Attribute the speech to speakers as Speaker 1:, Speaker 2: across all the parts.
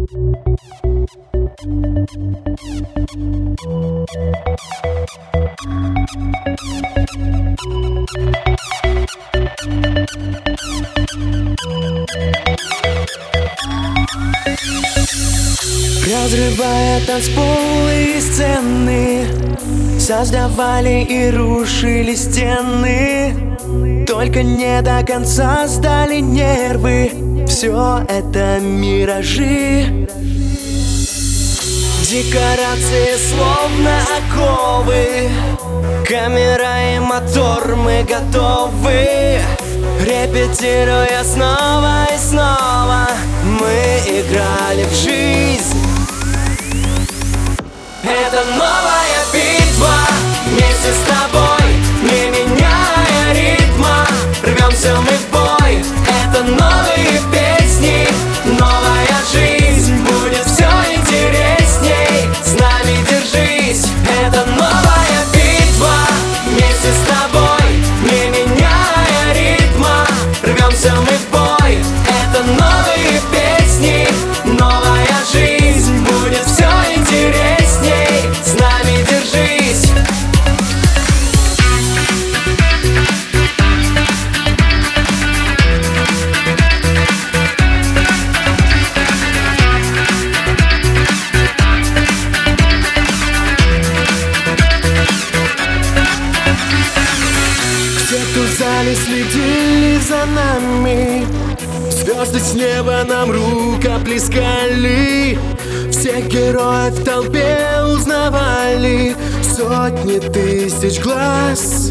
Speaker 1: Разрывая танцполы и сцены, создавали и рушили стены. Только не до конца сдали нервы. Все это миражи. Декорации словно оковы, камера и мотор, мы готовы. Репетируя снова и снова, мы играли в жизнь. Это новая битва, вместе с тобой, не меняя ритма. Рвемся мы в бой, это новые песни, новая жизнь, будет все интересней. С нами держись, это новая битва, вместе с тобой, не меняя ритма. Рвемся мы в бой, это новые песни, новая жизнь, будет все интересней. С нами держись. Все, кто в зале следили за нами, звезды с неба нам рукоплескали. Всех героев в толпе узнавали сотни тысяч глаз.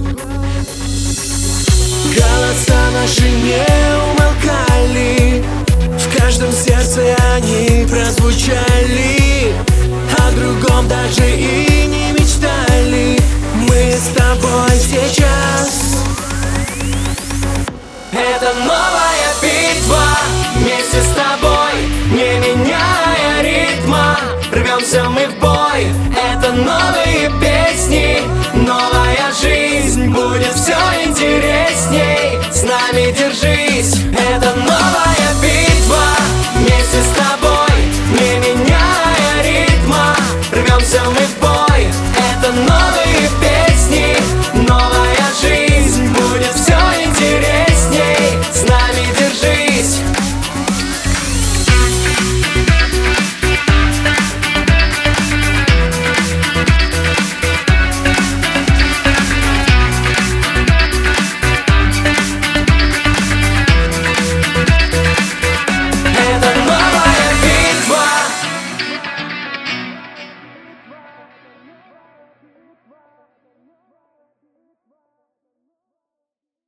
Speaker 1: Голоса наши не умолкали, в каждом сердце они прозвучали. О другом даже